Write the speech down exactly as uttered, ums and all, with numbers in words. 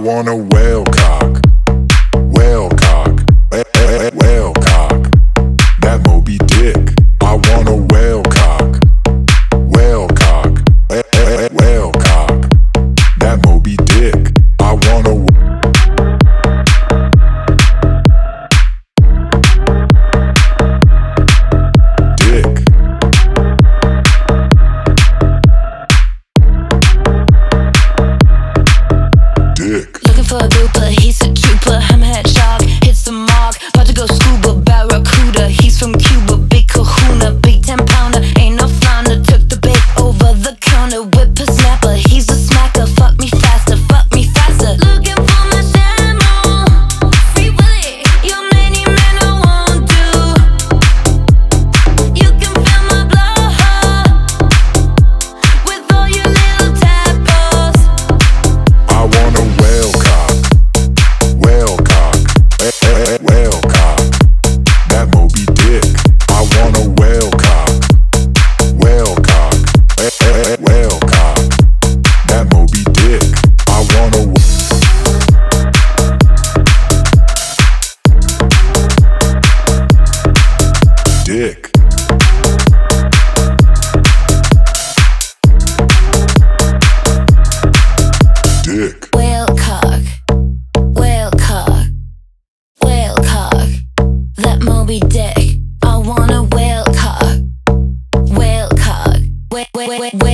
want a whale cock, whale cock, whale cock. That Moby Dick. I want a whale cock, whale cock, whale cock. That Moby Dick. I want a dick. Dick. Looking for a duper, he's a trooper. Hammerhead shark, hits the mark. About to go scuba, barracuda. He's from Cuba, big kahuna. Big ten pounder, ain't no flounder. Took the bait over the counter. Whipper snapper, he's a smacker. Fuck me faster, fuck me faster. Looking for my shadow. Free Willy, you many men I won't do. You can fill my blood with all your little tadpoles. I want a whale cock, whale cock, whale cock. That Moby Dick. I want a whale cock, whale cock, whale cock. That Moby Dick. I want a dick. Dick. Whale cock, whale cock, whale cock. That Moby Dick. I want a whale cock, whale cock, whale, whale, whale.